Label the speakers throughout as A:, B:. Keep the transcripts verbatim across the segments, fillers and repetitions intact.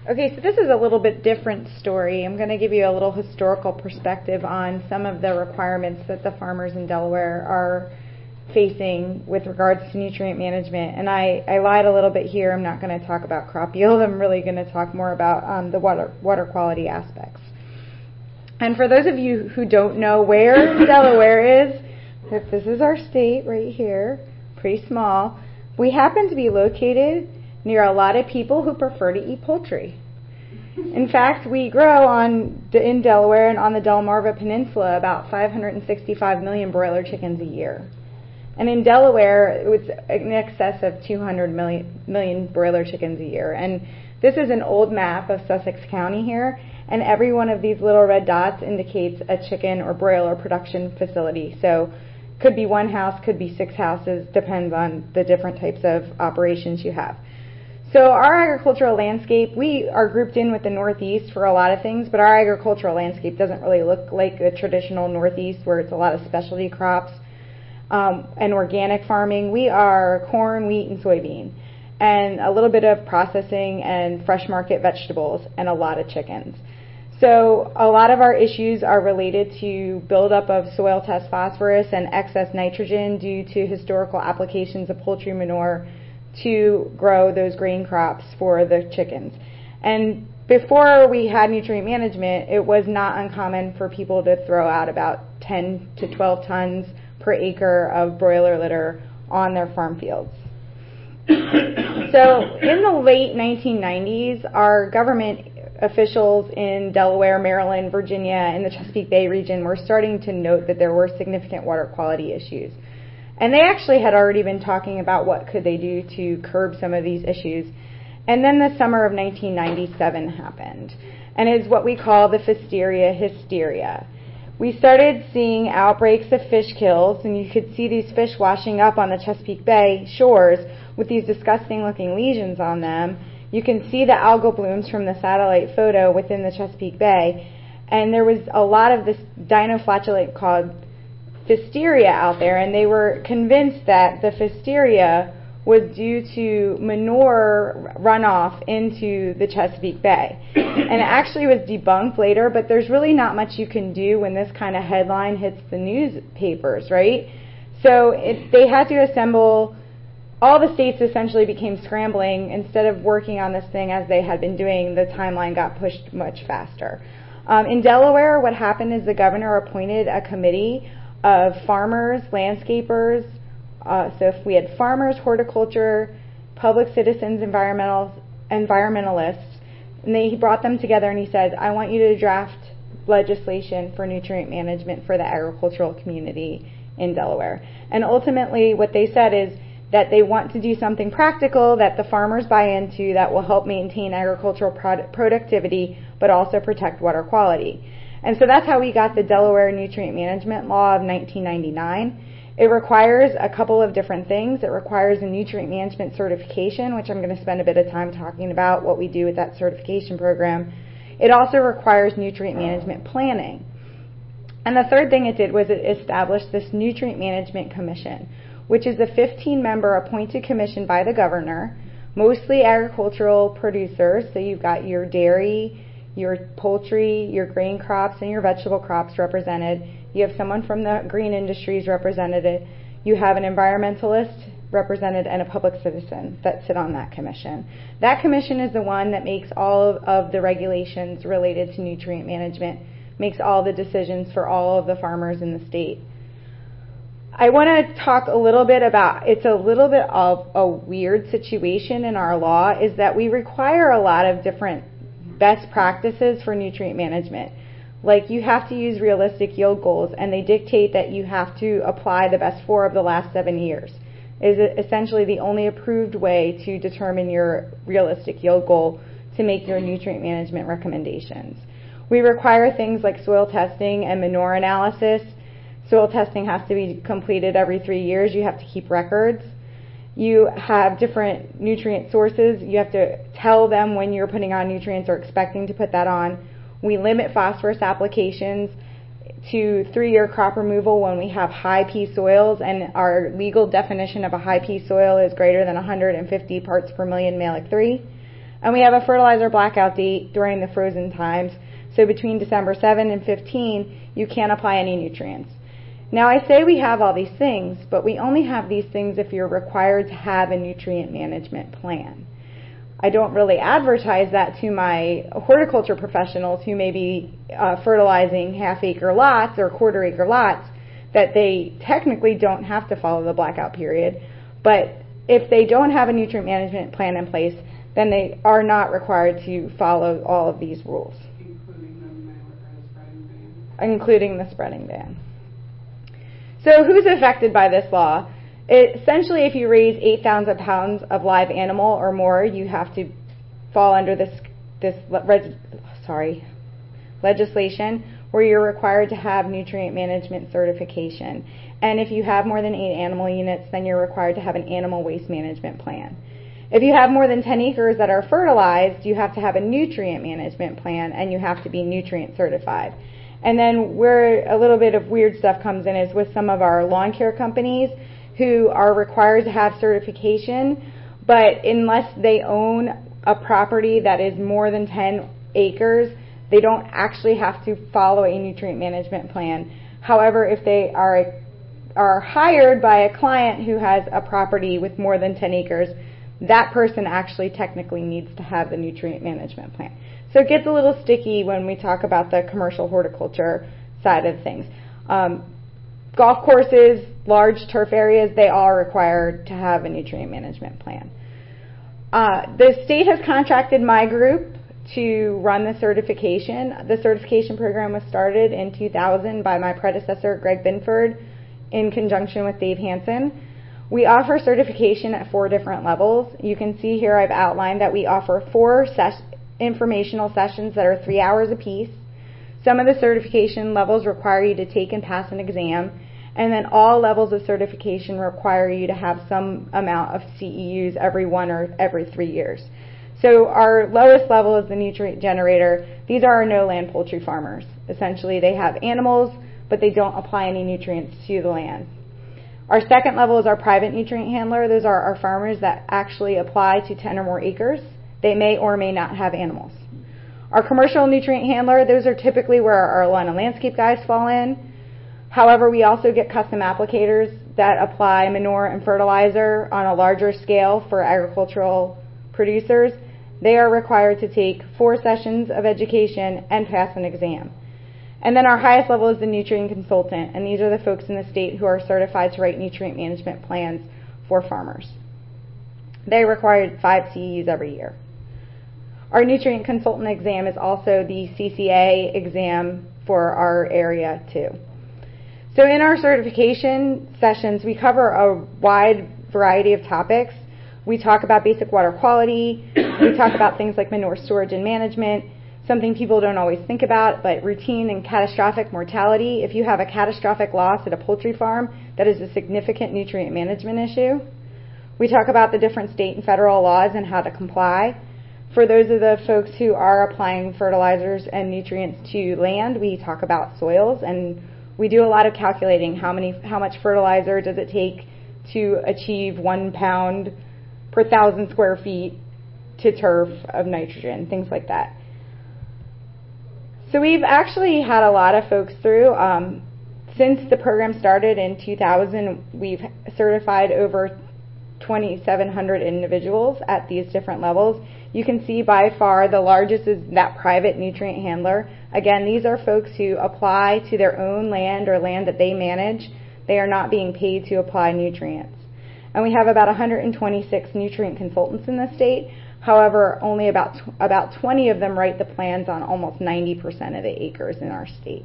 A: Okay, so this is a little bit different story. I'm going to give you a little historical perspective on some of the requirements that the farmers in Delaware are facing with regards to nutrient management. And I, I lied a little bit here. I'm not going to talk about crop yield. I'm really going to talk more about um, the water water quality aspects. And for those of you who don't know where Delaware is, if this is our state right here, pretty small, we happen to be located near a lot of people who prefer to eat poultry. In fact, we grow on in Delaware and on the Delmarva Peninsula about five hundred sixty-five million broiler chickens a year. And in Delaware, it's in excess of two hundred million, million broiler chickens a year. And this is an old map of Sussex County here, and every one of these little red dots indicates a chicken or broiler production facility. So could be one house, could be six houses, depends on the different types of operations you have. So our agricultural landscape, we are grouped in with the Northeast for a lot of things, but our agricultural landscape doesn't really look like a traditional Northeast where it's a lot of specialty crops um, and organic farming. We are corn, wheat, and soybean, and a little bit of processing and fresh market vegetables, and a lot of chickens. So a lot of our issues are related to buildup of soil test phosphorus and excess nitrogen due to historical applications of poultry manure to grow those grain crops for the chickens. And before we had nutrient management, it was not uncommon for people to throw out about ten to twelve tons per acre of broiler litter on their farm fields. So in the late nineteen nineties, our government officials in Delaware, Maryland, Virginia, and the Chesapeake Bay region were starting to note that there were significant water quality issues. And they actually had already been talking about what could they do to curb some of these issues. And then the summer of nineteen ninety-seven happened, and it's what we call the Pfiesteria hysteria. We started seeing outbreaks of fish kills, and you could see these fish washing up on the Chesapeake Bay shores with these disgusting looking lesions on them. You can see the algal blooms from the satellite photo within the Chesapeake Bay, and there was a lot of this dinoflagellate called Pfiesteria out there, and they were convinced that the Pfiesteria was due to manure runoff into the Chesapeake Bay. And it actually was debunked later, but there's really not much you can do when this kind of headline hits the newspapers, right? So it, they had to assemble, all the states essentially became scrambling. Instead of working on this thing as they had been doing, the timeline got pushed much faster. Um, in Delaware, what happened is the governor appointed a committee of farmers, landscapers, uh, so if we had farmers, horticulture, public citizens, environmental, environmentalists, and they, he brought them together and he said, I want you to draft legislation for nutrient management for the agricultural community in Delaware. And ultimately what they said is that they want to do something practical that the farmers buy into that will help maintain agricultural product productivity but also protect water quality. And so that's how we got the Delaware Nutrient Management Law of nineteen ninety-nine. It requires a couple of different things. It requires a nutrient management certification, which I'm going to spend a bit of time talking about what we do with that certification program. It also requires nutrient management planning. And the third thing it did was it established this Nutrient Management Commission, which is a fifteen member appointed commission by the governor, mostly agricultural producers. So you've got your dairy, your poultry, your grain crops, and your vegetable crops represented. You have someone from the green industries represented. You have an environmentalist represented and a public citizen that sit on that commission. That commission is the one that makes all of the regulations related to nutrient management, makes all the decisions for all of the farmers in the state. I want to talk a little bit about, it's a little bit of a weird situation in our law, is that we require a lot of different best practices for nutrient management. Like you have to use realistic yield goals, and they dictate that you have to apply the best four of the last seven years. It is essentially the only approved way to determine your realistic yield goal to make your nutrient management recommendations. We require things like soil testing and manure analysis. Soil testing has to be completed every three years. You have to keep records. You have different nutrient sources. You have to tell them when you're putting on nutrients or expecting to put that on. We limit phosphorus applications to three-year crop removal when we have high P soils, and our legal definition of a high P soil is greater than one hundred fifty parts per million Malic three. And we have a fertilizer blackout date during the frozen times. So between December seventh and fifteenth, you can't apply any nutrients. Now I say we have all these things, but we only have these things if you're required to have a nutrient management plan. I don't really advertise that to my horticulture professionals who may be uh, fertilizing half acre lots or quarter acre lots, that they technically don't have to follow the blackout period. But if they don't have a nutrient management plan in place, then they are not required to follow all of these rules.
B: Including the spreading ban.
A: Including the spreading ban. So who's affected by this law? It, essentially, if you raise eight thousand pounds of live animal or more, you have to fall under this this res, sorry legislation where you're required to have nutrient management certification. And if you have more than eight animal units, then you're required to have an animal waste management plan. If you have more than ten acres that are fertilized, you have to have a nutrient management plan, and you have to be nutrient certified. And then where a little bit of weird stuff comes in is with some of our lawn care companies who are required to have certification, but unless they own a property that is more than ten acres, they don't actually have to follow a nutrient management plan. However, if they are are hired by a client who has a property with more than ten acres, that person actually technically needs to have the nutrient management plan. So it gets a little sticky when we talk about the commercial horticulture side of things. Um, golf courses, large turf areas, they all require to have a nutrient management plan. Uh, the state has contracted my group to run the certification. The certification program was started in two thousand by my predecessor, Greg Binford, in conjunction with Dave Hansen. We offer certification at four different levels. You can see here I've outlined that we offer four ses- informational sessions that are three hours apiece. Some of the certification levels require you to take and pass an exam, and then all levels of certification require you to have some amount of C E Us every one or every three years. So our lowest level is the nutrient generator. These are our no-land poultry farmers. Essentially, they have animals, but they don't apply any nutrients to the land. Our second level is our private nutrient handler. Those are our farmers that actually apply to ten or more acres. They may or may not have animals. Our commercial nutrient handler, those are typically where our lawn and landscape guys fall in. However, we also get custom applicators that apply manure and fertilizer on a larger scale for agricultural producers. They are required to take four sessions of education and pass an exam. And then our highest level is the nutrient consultant, and these are the folks in the state who are certified to write nutrient management plans for farmers. They require five C E Us every year. Our nutrient consultant exam is also the C C A exam for our area too. So in our certification sessions, we cover a wide variety of topics. We talk about basic water quality. We talk about things like manure storage and management, something people don't always think about, but routine and catastrophic mortality. If you have a catastrophic loss at a poultry farm, that is a significant nutrient management issue. We talk about the different state and federal laws and how to comply. For those of the folks who are applying fertilizers and nutrients to land, we talk about soils, and we do a lot of calculating. How many, how much fertilizer does it take to achieve one pound per thousand square feet to turf of nitrogen, things like that. So we've actually had a lot of folks through. Um, since the program started in two thousand, we've certified over twenty-seven hundred individuals at these different levels. You can see by far the largest is that private nutrient handler. Again, these are folks who apply to their own land or land that they manage. They are not being paid to apply nutrients. And we have about one hundred twenty-six nutrient consultants in the state. However, only about about twenty of them write the plans on almost ninety percent of the acres in our state.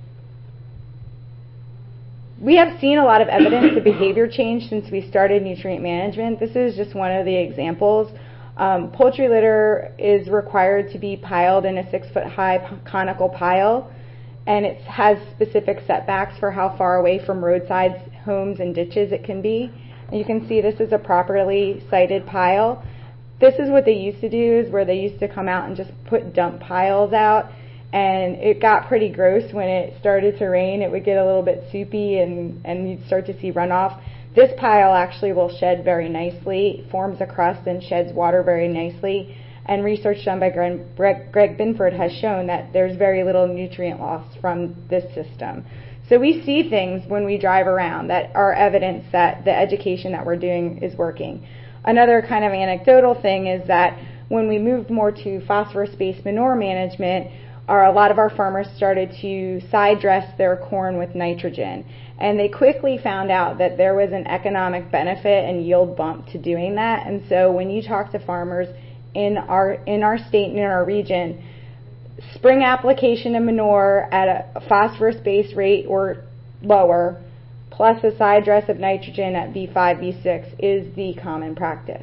A: We have seen a lot of evidence of behavior change since we started nutrient management. This is just one of the examples. Um, poultry litter is required to be piled in a six foot high p- conical pile, and it has specific setbacks for how far away from roadsides, homes, and ditches it can be. And you can see this is a properly sited pile. This is what they used to do, is where they used to come out and just put dump piles out, and it got pretty gross when it started to rain. It would get a little bit soupy, and, and you'd start to see runoff. This pile actually will shed very nicely, forms a crust and sheds water very nicely, and research done by Greg, Greg Binford has shown that there's very little nutrient loss from this system. So we see things when we drive around that are evidence that the education that we're doing is working. Another kind of anecdotal thing is that when we moved more to phosphorus-based manure management, our, a lot of our farmers started to side dress their corn with nitrogen. And they quickly found out that there was an economic benefit and yield bump to doing that. And so when you talk to farmers in our in our state and in our region, spring application of manure at a phosphorus-based rate or lower, plus a side dress of nitrogen at V five, V six is the common practice.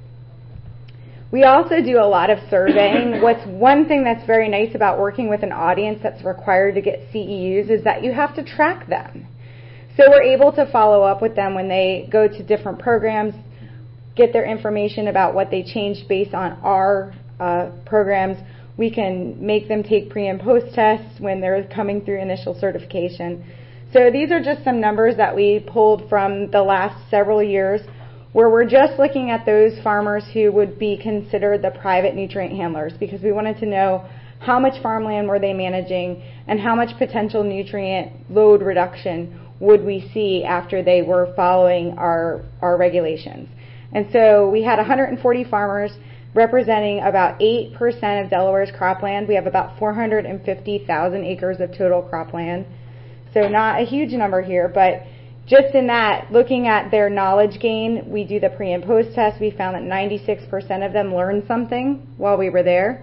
A: We also do a lot of surveying. What's one thing that's very nice about working with an audience that's required to get C E Us is that you have to track them. So we're able to follow up with them when they go to different programs, get their information about what they changed based on our uh, programs. We can make them take pre and post tests when they're coming through initial certification. So these are just some numbers that we pulled from the last several years where we're just looking at those farmers who would be considered the private nutrient handlers, because we wanted to know how much farmland were they managing and how much potential nutrient load reduction would we see after they were following our, our regulations. And so we had one hundred forty farmers representing about eight percent of Delaware's cropland. We have about four hundred fifty thousand acres of total cropland. So not a huge number here, but just in that, looking at their knowledge gain, we do the pre and post test. We found that ninety-six percent of them learned something while we were there.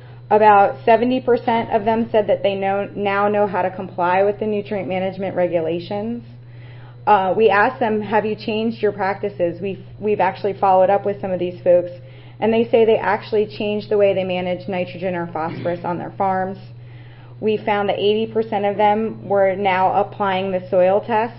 A: About seventy percent of them said that they know, now know how to comply with the nutrient management regulations. Uh, we asked them, have you changed your practices? We've, we've actually followed up with some of these folks, and they say they actually changed the way they manage nitrogen or phosphorus on their farms. We found that eighty percent of them were now applying the soil test,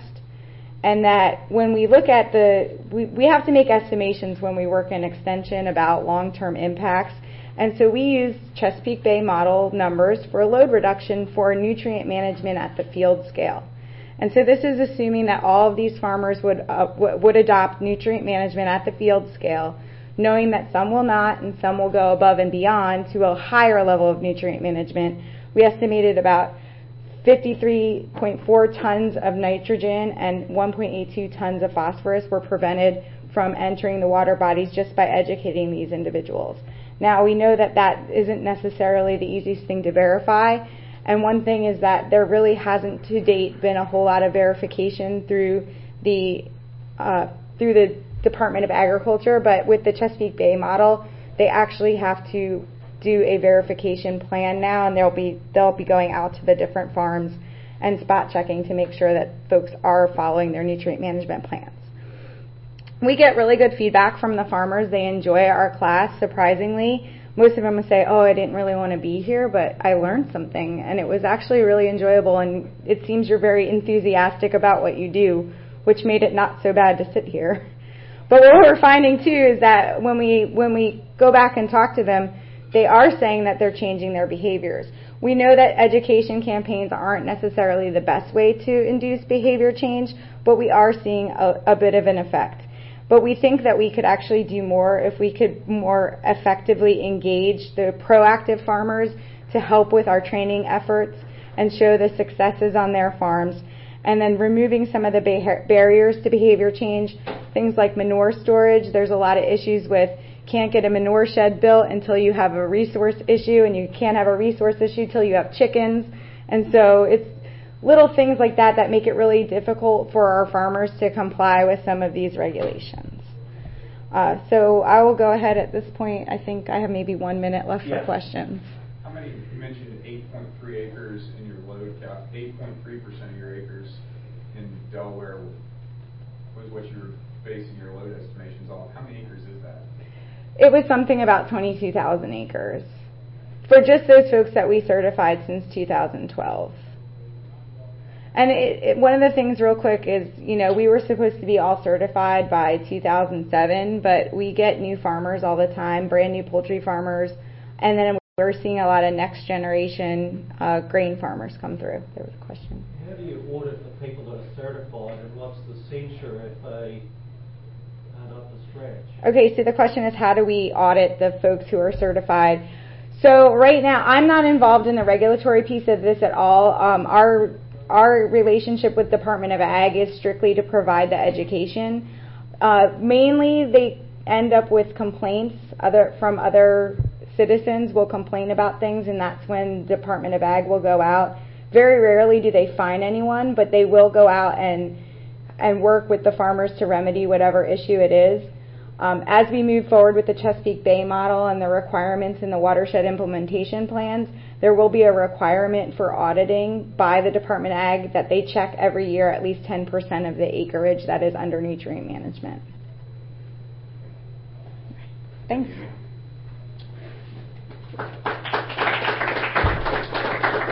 A: and that when we look at the, we, we have to make estimations when we work in extension about long-term impacts. And so we use Chesapeake Bay model numbers for load reduction for nutrient management at the field scale. And so this is assuming that all of these farmers would uh, w- would adopt nutrient management at the field scale, knowing that some will not and some will go above and beyond to a higher level of nutrient management. We estimated about fifty-three point four tons of nitrogen and one point eight two tons of phosphorus were prevented from entering the water bodies just by educating these individuals. Now, we know that that isn't necessarily the easiest thing to verify, and one thing is that there really hasn't to date been a whole lot of verification through the uh, through the Department of Agriculture, but with the Chesapeake Bay model, they actually have to do a verification plan now, and they'll be they'll be going out to the different farms and spot checking to make sure that folks are following their nutrient management plans. We get really good feedback from the farmers. They enjoy our class, surprisingly. Most of them would say, oh, I didn't really want to be here, but I learned something, and it was actually really enjoyable, and it seems you're very enthusiastic about what you do, which made it not so bad to sit here. But what we're finding, too, is that when we when we go back and talk to them, they are saying that they're changing their behaviors. We know that education campaigns aren't necessarily the best way to induce behavior change, but we are seeing a, a bit of an effect. But we think that we could actually do more if we could more effectively engage the proactive farmers to help with our training efforts and show the successes on their farms, and then removing some of the bar- barriers to behavior change, things like manure storage. There's a lot of issues with can't get a manure shed built until you have a resource issue, and you can't have a resource issue till you have chickens. And so it's little things like that that make it really difficult for our farmers to comply with some of these regulations. Uh, so I will go ahead at this point. I think I have maybe one minute left yes. for questions.
C: How many, you mentioned eight point three acres in your load cap, eight point three percent of your acres in Delaware was what you were basing your load estimations off. How many acres is that?
A: It was something about twenty-two thousand acres for just those folks that we certified since two thousand twelve. And it, it, one of the things real quick is, you know, we were supposed to be all certified by two thousand seven, but we get new farmers all the time, brand new poultry farmers, and then we're seeing a lot of next generation uh, grain farmers come through. There was a question.
D: How do you audit the people that are certified, and what's the censure if they are not scratch.
A: Okay, so the question is, how do we audit the folks who are certified? So right now, I'm not involved in the regulatory piece of this at all. Um, our our relationship with Department of Ag is strictly to provide the education. Uh, mainly, they end up with complaints other from other citizens will complain about things, and that's when Department of Ag will go out. Very rarely do they fine anyone, but they will go out and and work with the farmers to remedy whatever issue it is. Um, as we move forward with the Chesapeake Bay model and the requirements in the watershed implementation plans, there will be a requirement for auditing by the Department of Ag that they check every year at least ten percent of the acreage that is under nutrient management. Thanks.